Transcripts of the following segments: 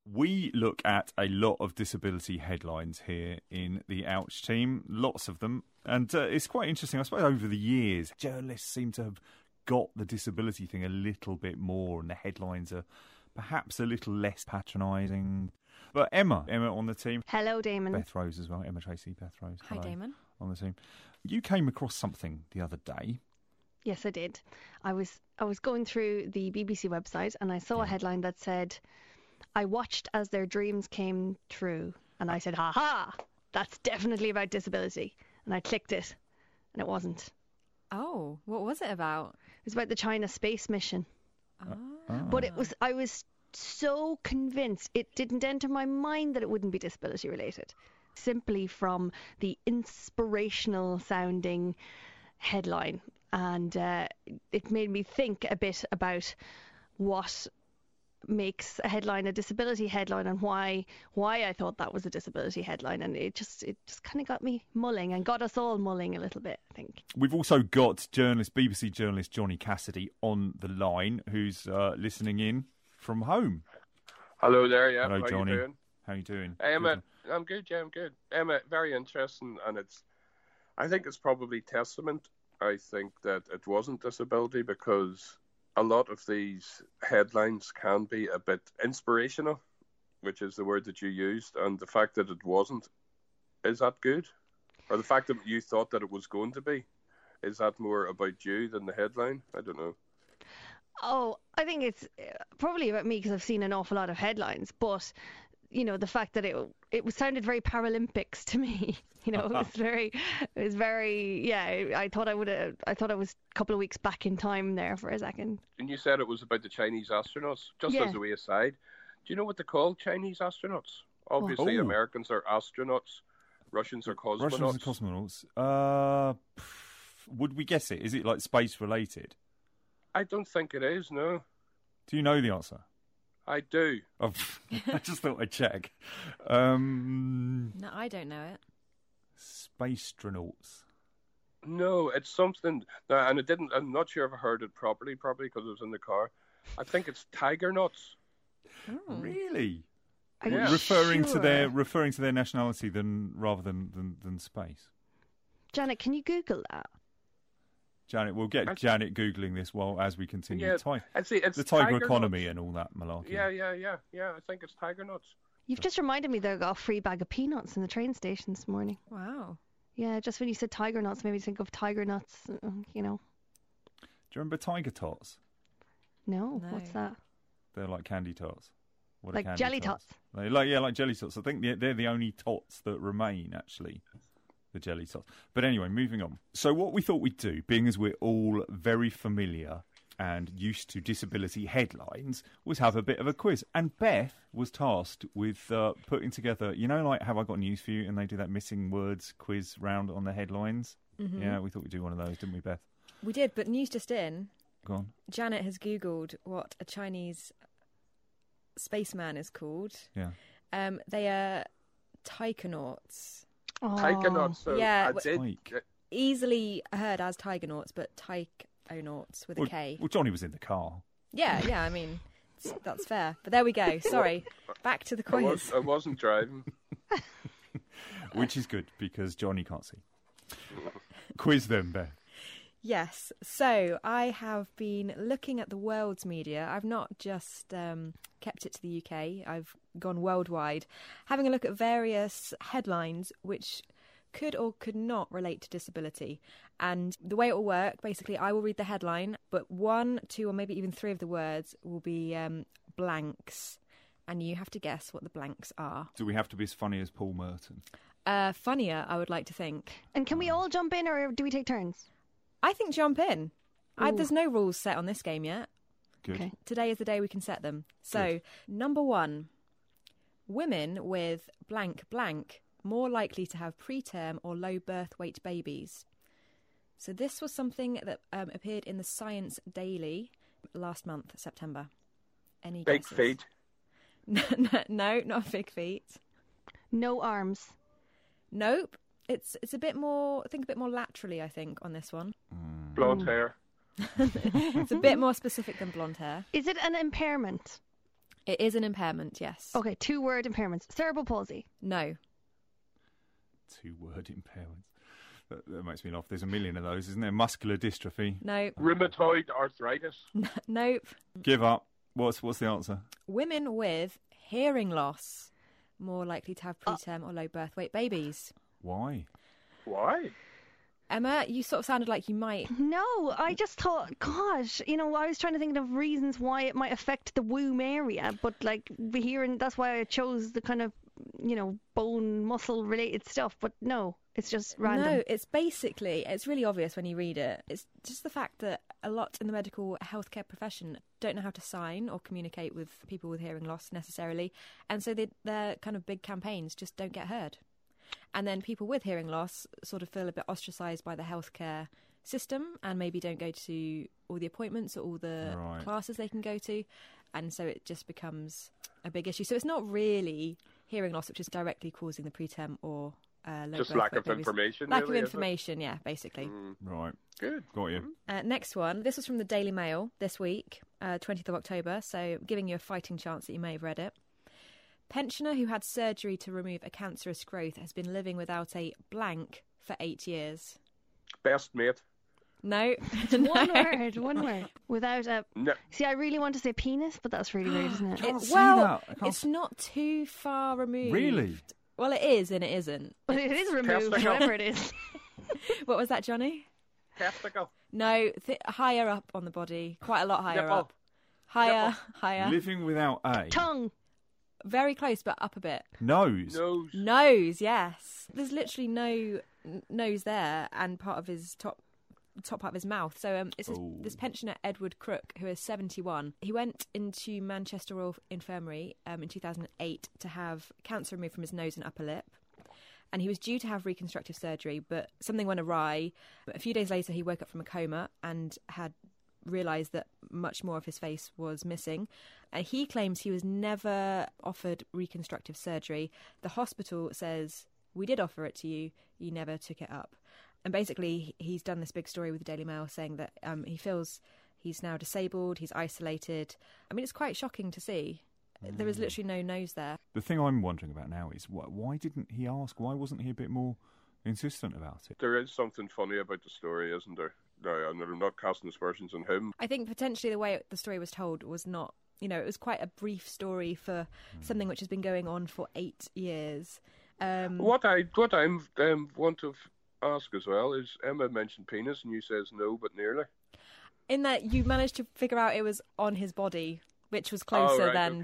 We look at a lot of disability headlines here in the Ouch team, lots of them. And it's quite interesting. I suppose over the years, journalists seem to have got the disability thing a little bit more, and the headlines are perhaps a little less patronising. But Emma on the team. Hello, Damon. Beth Rose as well. Emma Tracy, Beth Rose. Hi, Damon. On the team. You came across something the other day. Yes, I did. I was going through the BBC website and I saw a headline that said, "I watched as their dreams came true." And I said, "Ha ha, that's definitely about disability." And I clicked it, and it wasn't. Oh, what was it about? It was about the China space mission. But I was so convinced, it didn't enter my mind that it wouldn't be disability related, simply from the inspirational sounding headline. And it made me think a bit about what makes a headline a disability headline and why I thought that was a disability headline. And it just kind of got me mulling and got us all mulling a little bit, I think. We've also got BBC journalist Johnny Cassidy on the line, who's listening in from home. Hello there, yeah. Hello, How Johnny. You doing? How you doing? Emma, I'm good, yeah, I'm good. Emma, very interesting, and I think it's probably testament, I think, that it wasn't disability, because a lot of these headlines can be a bit inspirational, which is the word that you used, and the fact that it wasn't, is that good? Or the fact that you thought that it was going to be, is that more about you than the headline? I don't know. Oh, I think it's probably about me because I've seen an awful lot of headlines, but you know, the fact that it sounded very Paralympics to me. You know, it was very, yeah, I thought I was a couple of weeks back in time there for a second. And you said it was about the Chinese astronauts. Just as a way aside, do you know what they call Chinese astronauts? Obviously, Americans are astronauts, Russians are cosmonauts. Would we guess it? Is it like space related? I don't think it is, no. Do you know the answer? I do. Oh, I just thought I'd check. No, I don't know it. Space-stronauts. No, it's something. No, and I'm not sure if I heard it properly because it was in the car. I think it's tiger nuts. Oh. Really? Yeah. Referring to their nationality rather than space. Janet, can you Google that? Janet, we'll get Janet Googling this as we continue. Yeah, it's the tiger economy nuts. And all that malarkey. Yeah. I think it's tiger nuts. You've just reminded me that I got a free bag of peanuts in the train station this morning. Wow. Yeah, just when you said tiger nuts, made me think of tiger nuts, you know. Do you remember Tiger Tots? No, what's that? They're like candy tots. What like jelly tots? Like jelly tots. I think they're the only tots that remain, actually. The jelly tots. But anyway, moving on. So what we thought we'd do, being as we're all very familiar and used to disability headlines, was have a bit of a quiz. And Beth was tasked with putting together, you know, like Have I Got News For You? And they do that missing words quiz round on the headlines. Mm-hmm. Yeah, we thought we'd do one of those, didn't we, Beth? We did, but news just in. Go on. Janet has Googled what a Chinese spaceman is called. Yeah. They are taikonauts. Taikonauts. So yeah, easily heard as Tigernauts, but taikonauts with a K. Well, Johnny was in the car. Yeah, I mean, that's fair. But there we go. Sorry. Back to the quiz. I wasn't driving. Which is good, because Johnny can't see. Quiz them, Beth. Yes. So I have been looking at the world's media. I've not just kept it to the UK. I've gone worldwide, having a look at various headlines which could or could not relate to disability. And the way it will work, basically, I will read the headline, but 1, 2, or maybe even 3 of the words will be blanks. And you have to guess what the blanks are. Do we have to be as funny as Paul Merton? Funnier, I would like to think. And can we all jump in, or do we take turns? I think jump in. There's no rules set on this game yet. Good. Okay. Today is the day we can set them. So, number 1, women with blank blank more likely to have preterm or low birth weight babies. So this was something that appeared in the Science Daily last month, September. Any big guesses? feet? No, not big feet. No arms. Nope. It's a bit more. Think a bit more laterally, I think, on this one. Blonde hair. It's a bit more specific than blonde hair. Is it an impairment? It is an impairment, yes. Okay, 2-word impairments. Cerebral palsy. No. 2-word impairments. That makes me laugh. There's a million of those, isn't there? Muscular dystrophy. Nope. Rheumatoid arthritis. Nope. Give up. What's the answer? Women with hearing loss more likely to have preterm or low birth weight babies. Why? Why? Emma, you sort of sounded like you might. No, I just thought, gosh, I was trying to think of reasons why it might affect the womb area, but like hearing, that's why I chose the kind of, bone muscle related stuff. But no, it's just random. No, it's really obvious when you read it. It's just the fact that a lot in the medical healthcare profession don't know how to sign or communicate with people with hearing loss necessarily. And so their kind of big campaigns just don't get heard. And then people with hearing loss sort of feel a bit ostracised by the healthcare system and maybe don't go to all the appointments or all the classes they can go to. And so it just becomes a big issue. So it's not really hearing loss which is directly causing the preterm or low just birth lack weight of babies. information. Lack really, of information, yeah, basically. Right. Good. Got you. Next one. This was from the Daily Mail this week, 20th of October. So giving you a fighting chance that you may have read it. Pensioner who had surgery to remove a cancerous growth has been living without a blank for 8 years. Best mate. No. One word. Without a... No. See, I really want to say penis, but that's really weird, isn't it? It's not too far removed. Really? Well, it is and it isn't. But it is removed, Testicle. whatever it is. What was that, Johnny? Testicle. No, higher up on the body. Quite a lot higher Nipple. up. Higher. Living without a Tongue. Very close, but up a bit. nose. Nose, yes. There's literally no nose there, and part of his top part of his mouth. So it's this pensioner, Edward Crook, who is 71. He went into Manchester Royal Infirmary in 2008 to have cancer removed from his nose and upper lip. And he was due to have reconstructive surgery, but something went awry. A few days later, he woke up from a coma and had realised that much more of his face was missing. And he claims he was never offered reconstructive surgery. The hospital says, we did offer it to you, you never took it up. And basically, he's done this big story with the Daily Mail saying that he feels he's now disabled, he's isolated. I mean, it's quite shocking to see. There is literally no nose there. The thing I'm wondering about now is why didn't he ask? Why wasn't he a bit more insistent about it? There is something funny about the story, isn't there? No, I'm not casting aspersions on him. I think potentially the way the story was told was not, it was quite a brief story for something which has been going on for 8 years. What I want to ask as well is, Emma mentioned penis and you says no, but nearly. In that you managed to figure out it was on his body, which was closer than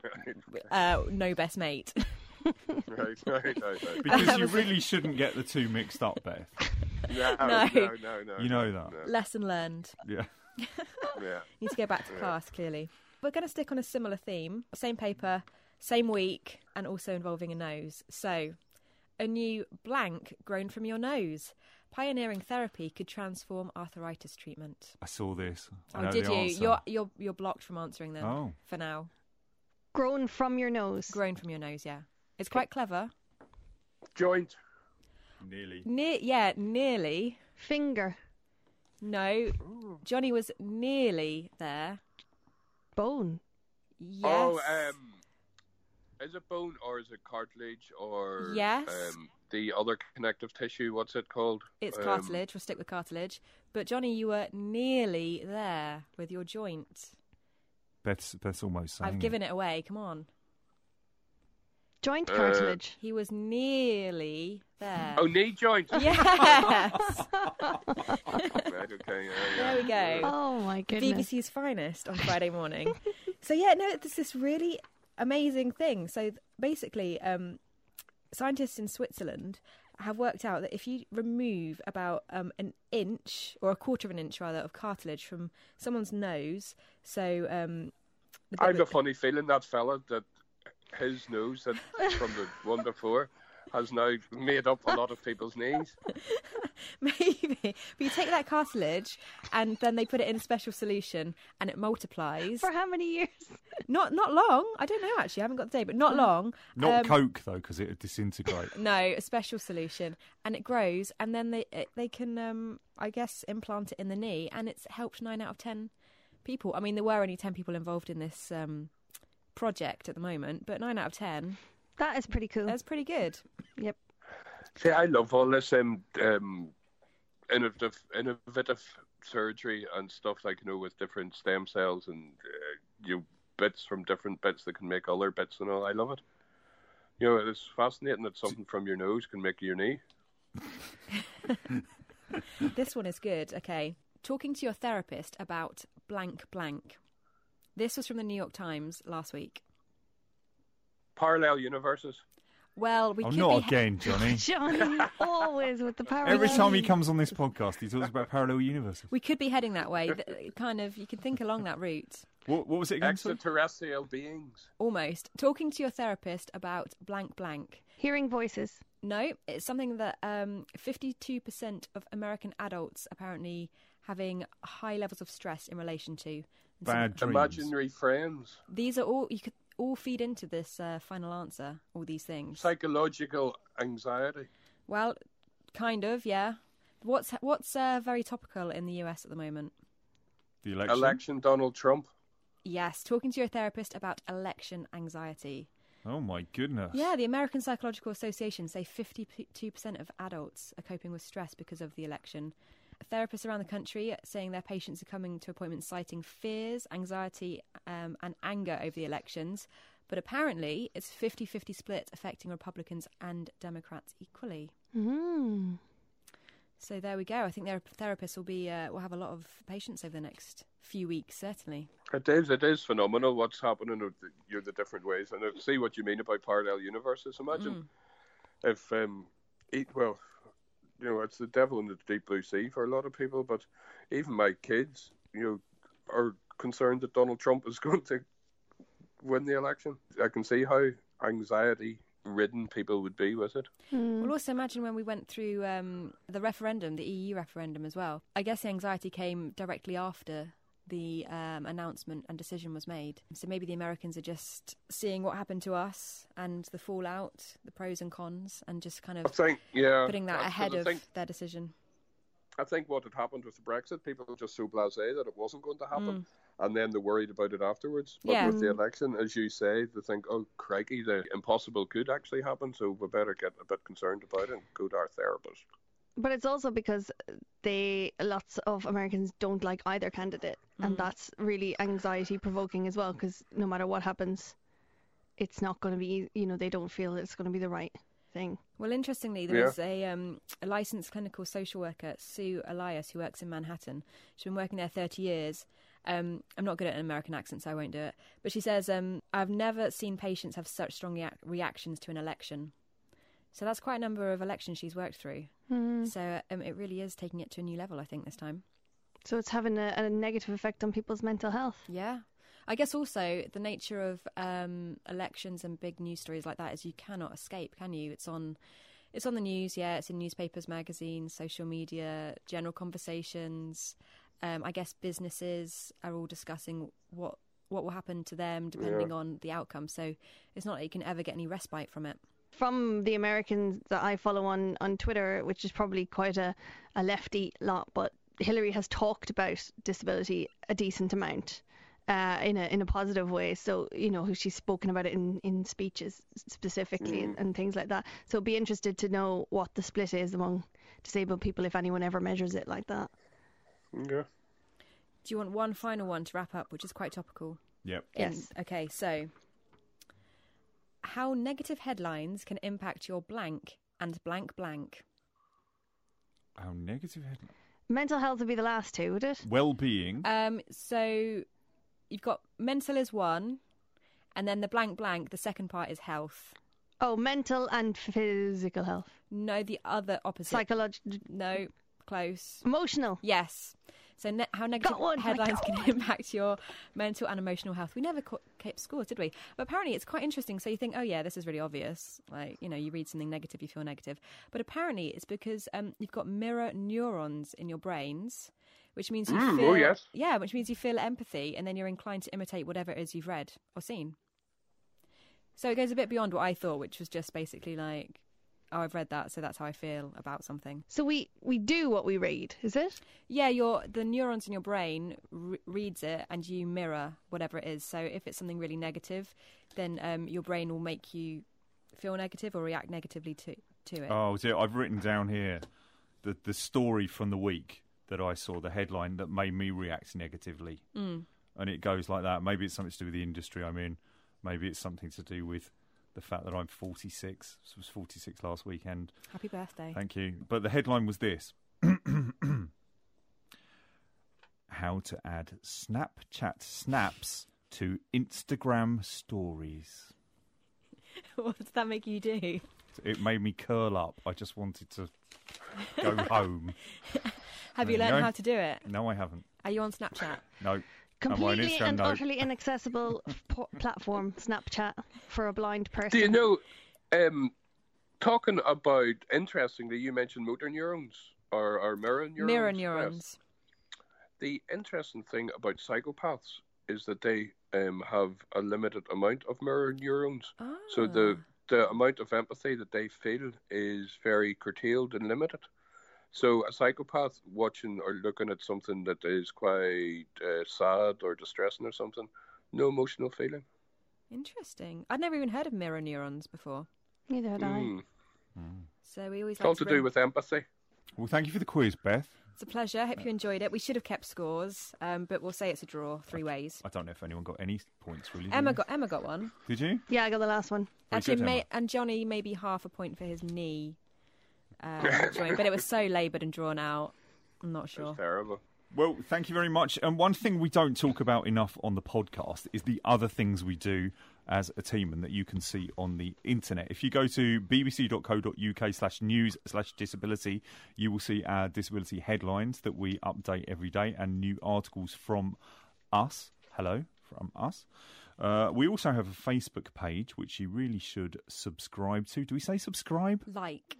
no best mate. Right. Because you really shouldn't get the two mixed up, Beth. No. You know that. No. Lesson learned. Yeah. Yeah. Need to go back to class, clearly. We're going to stick on a similar theme. Same paper, same week, and also involving a nose. So, a new blank grown from your nose. Pioneering therapy could transform arthritis treatment. I saw this. Oh, did you? You're blocked from answering them. Oh. For now. Grown from your nose. Grown from your nose, yeah. It's quite clever. Joint. Nearly. Nearly. Finger. No. Johnny was nearly there. Bone. Yes. Oh, is it bone or is it cartilage or yes. The other connective tissue? What's it called? It's cartilage. We'll stick with cartilage. But Johnny, you were nearly there with your joint. That's almost saying I've given it away. Come on. Joint cartilage. He was nearly there. Oh, knee joint. Yes. Right, okay, yeah. There we go. Oh my goodness. BBC's finest on Friday morning. So yeah, no, there's this really amazing thing. So basically, scientists in Switzerland have worked out that if you remove about an inch, or a quarter of an inch rather, of cartilage from someone's nose, so I have a funny feeling that fella, that his nose that from the one before has now made up a lot of people's knees. Maybe. But you take that cartilage and then they put it in a special solution and it multiplies. For how many years? Not long. I don't know, actually. I haven't got the date, but not long. Not Coke, though, because it would disintegrate. No, a special solution. And it grows, and then they can, I guess, implant it in the knee, and it's helped 9 out of 10 people. I mean, there were only 10 people involved in this project at the moment, but 9 out of 10, That is pretty cool. that's pretty good. Yep. See, I love all this innovative surgery and stuff, like, with different stem cells and bits from different bits that can make other bits and all. I love it. It's fascinating that something from your nose can make your knee. This one is good. Okay. Talking to your therapist about blank blank. This was from the New York Times last week. Parallel universes. Well, we could not be again, Johnny. Johnny, always with the power. Every time he comes on this podcast, he talks about parallel universes. We could be heading that way. Kind of, you could think along that route. What was it again? Extraterrestrial beings. Almost. Talking to your therapist about blank blank. Hearing voices. No, it's something that 52% of American adults apparently having high levels of stress in relation to. And Bad dreams. Imaginary friends. These are all, you could all feed into this final answer, all these things. Psychological anxiety. Well, kind of, yeah. What's very topical in the US at the moment? The election. Election Donald Trump. Yes, talking to your therapist about election anxiety. Oh my goodness. Yeah, the American Psychological Association say 52% of adults are coping with stress because of the election. Therapists around the country are saying their patients are coming to appointments citing fears, anxiety, and anger over the elections. But apparently, it's 50-50 split affecting Republicans and Democrats equally. Mm. So there we go. I think their therapists will have a lot of patients over the next few weeks, certainly. It is phenomenal what's happening with the different ways. And I see what you mean about parallel universes. Imagine if, it's the devil in the deep blue sea for a lot of people, but even my kids, are concerned that Donald Trump is going to win the election. I can see how anxiety-ridden people would be with it. Well, also imagine when we went through the referendum, the EU referendum as well. I guess the anxiety came directly after the announcement and decision was made. So maybe the Americans are just seeing what happened to us and the fallout, the pros and cons, and just kind of putting that ahead of their decision. I think what had happened with the Brexit, people were just so blasé that it wasn't going to happen. And then they worried about it afterwards. But with the election, as you say, they think, oh, crikey, the impossible could actually happen, so we better get a bit concerned about it and go to our therapist. But it's also because lots of Americans don't like either candidate, and that's really anxiety-provoking as well, because no matter what happens, it's not going to be, they don't feel it's going to be the right thing. Well, interestingly, there was a licensed clinical social worker, Sue Elias, who works in Manhattan. She's been working there 30 years. I'm not good at an American accent, so I won't do it. But she says, I've never seen patients have such strong reactions to an election. So that's quite a number of elections she's worked through. So it really is taking it to a new level, I think, this time. So it's having a negative effect on people's mental health. Yeah. I guess also the nature of elections and big news stories like that is you cannot escape, can you? It's on the news, it's in newspapers, magazines, social media, general conversations. I guess businesses are all discussing what will happen to them depending on the outcome. So it's not like you can ever get any respite from it. From the Americans that I follow on Twitter, which is probably quite a lefty lot, but Hillary has talked about disability a decent amount in a positive way. So, she's spoken about it in speeches specifically and things like that. So be interested to know what the split is among disabled people if anyone ever measures it like that. Yeah. Do you want one final one to wrap up, which is quite topical? Yep. Yes. Okay, so how negative headlines can impact your blank and blank blank. How negative headlines? Mental health would be the last two, would it? Well-being. So you've got mental is one, and then the blank blank, the second part is health. Oh, mental and physical health. No, the other opposite. Psychological. No, close. Emotional. Yes. So how negative headlines can impact your mental and emotional health. We never kept score, did we? But apparently it's quite interesting. So you think, oh yeah, this is really obvious. Like, you read something negative, you feel negative. But apparently it's because you've got mirror neurons in your brains, which means you feel... Oh, yes. Yeah, which means you feel empathy, and then you're inclined to imitate whatever it is you've read or seen. So it goes a bit beyond what I thought, which was just basically like oh, I've read that, so that's how I feel about something. So we do what we read, is it? Yeah, the neurons in your brain reads it, and you mirror whatever it is. So if it's something really negative, then your brain will make you feel negative or react negatively to it. Oh, so I've written down here the story from the week that I saw, the headline that made me react negatively. And it goes like that. Maybe it's something to do with the industry I'm in. Maybe it's something to do with the fact that I'm 46. I was 46 last weekend. Happy birthday. Thank you. But the headline was this. How to add Snapchat snaps to Instagram stories. What does that make you do? It made me curl up. I just wanted to go home. Have you learned how to do it? No, I haven't. Are you on Snapchat? No. Completely Instagram, and no. utterly inaccessible platform, Snapchat, for a blind person. Do you know, talking about, interestingly, you mentioned motor neurons or mirror neurons. Mirror neurons. The interesting thing about psychopaths is that they have a limited amount of mirror neurons. Oh. So the amount of empathy that they feel is very curtailed and limited. So a psychopath watching or looking at something that is quite sad or distressing or something, no emotional feeling. Interesting. I'd never even heard of mirror neurons before. Neither had I. So we always It's all like to do with empathy. Well, thank you for the quiz, Beth. It's a pleasure. Hope you enjoyed it. We should have kept scores, but we'll say it's a draw 3 ways. I don't know if anyone got any points, really. Emma got one. Did you? Yeah, I got the last one. Very Actually, good, Emma. and Johnny maybe half a point for his knee joint, but it was so laboured and drawn out. I'm not sure. It's terrible. Well, thank you very much. And one thing we don't talk about enough on the podcast is the other things we do as a team and that you can see on the internet. If you go to bbc.co.uk/news/disability, you will see our disability headlines that we update every day and new articles from us. Hello, from us. We also have a Facebook page, which you really should subscribe to. Do we say subscribe? Like.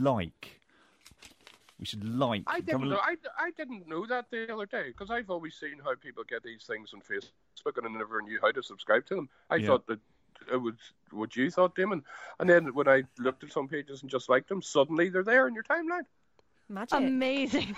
We should like. I didn't know that the other day, because I've always seen how people get these things on Facebook and I never knew how to subscribe to them. I thought that it was what you thought, Damon. And then when I looked at some pages and just liked them, suddenly they're there in your timeline. Magic. Amazing.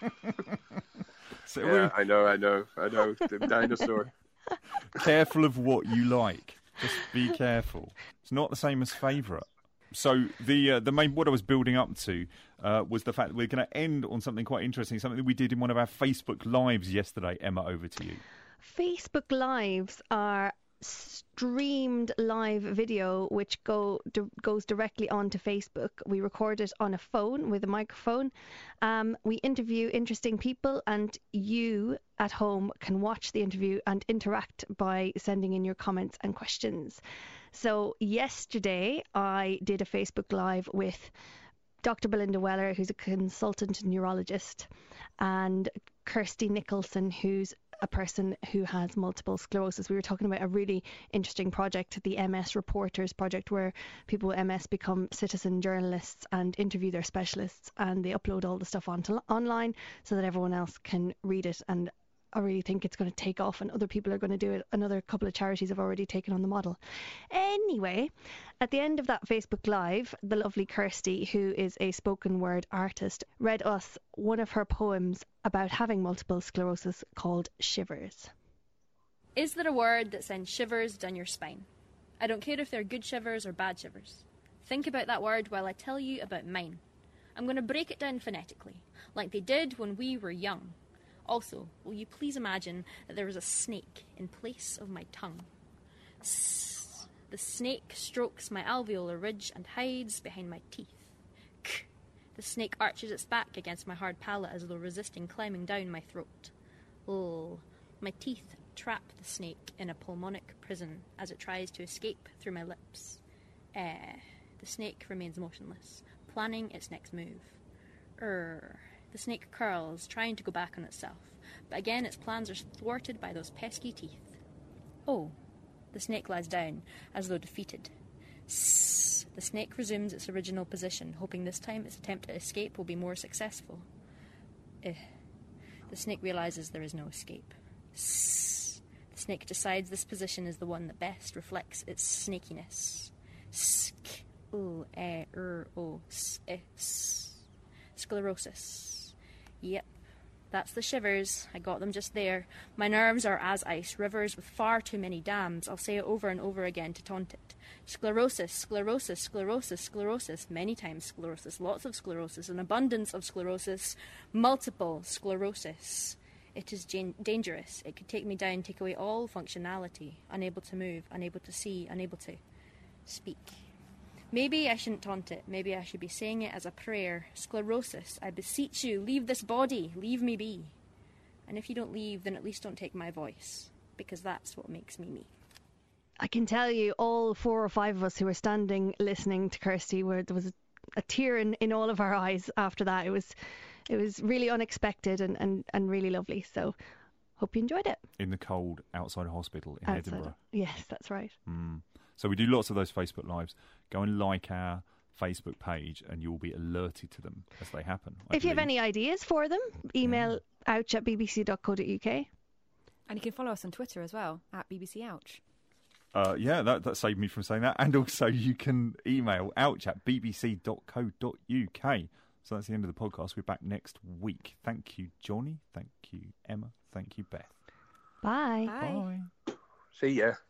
So Yeah, I know. The dinosaur. Careful of what you like. Just be careful. It's not the same as favourite. So the main what I was building up to was the fact that we're going to end on something quite interesting, something that we did in one of our Facebook Lives yesterday. Emma, over to you. Facebook Lives are streamed live video which goes directly onto Facebook. We record it on a phone with a microphone. We interview interesting people and you at home can watch the interview and interact by sending in your comments and questions. So yesterday I did a Facebook Live with Dr. Belinda Weller, who's a consultant neurologist, and Kirsty Nicholson, who's a person who has multiple sclerosis. We were talking about a really interesting project, the MS Reporters project, where people with MS become citizen journalists and interview their specialists, and they upload all the stuff online so that everyone else can read it. And I really think it's going to take off and other people are going to do it. Another couple of charities have already taken on the model. Anyway, at the end of that Facebook Live, the lovely Kirsty, who is a spoken word artist, read us one of her poems about having multiple sclerosis called Shivers. Is there a word that sends shivers down your spine? I don't care if they're good shivers or bad shivers. Think about that word while I tell you about mine. I'm going to break it down phonetically, like they did when we were young. Also, will you please imagine that there is a snake in place of my tongue? Sss. The snake strokes my alveolar ridge and hides behind my teeth. K. The snake arches its back against my hard palate as though resisting climbing down my throat. L. My teeth trap the snake in a pulmonic prison as it tries to escape through my lips. The snake remains motionless, planning its next move. The snake curls, trying to go back on itself, but again its plans are thwarted by those pesky teeth. Oh, the snake lies down, as though defeated. Sss. The snake resumes its original position, hoping this time its attempt at escape will be more successful. The snake realizes there is no escape. Sss. The snake decides this position is the one that best reflects its snakiness. Sk. S-C-L-E-R-O-S-S. Sclerosis. Yep. That's the shivers. I got them just there. My nerves are as ice, rivers with far too many dams. I'll say it over and over again to taunt it. Sclerosis, sclerosis, sclerosis, sclerosis. Many times sclerosis, lots of sclerosis, an abundance of sclerosis, multiple sclerosis. It is dangerous. It could take me down, take away all functionality. Unable to move, unable to see, unable to speak. Maybe I shouldn't taunt it. Maybe I should be saying it as a prayer. Sclerosis, I beseech you, leave this body. Leave me be. And if you don't leave, then at least don't take my voice. Because that's what makes me me. I can tell you, all 4 or 5 of us who were standing listening to Kirsty, where there was a tear in all of our eyes after that. It was really unexpected and really lovely. So hope you enjoyed it. In the cold, outside a hospital in Edinburgh. Yes, that's right. So we do lots of those Facebook Lives. Go and like our Facebook page and you'll be alerted to them as they happen. If you have any ideas for them, email ouch@bbc.co.uk. And you can follow us on Twitter as well, @BBCOuch. That saved me from saying that. And also you can email ouch@bbc.co.uk. So that's the end of the podcast. We're back next week. Thank you, Johnny. Thank you, Emma. Thank you, Beth. Bye. Bye. See ya.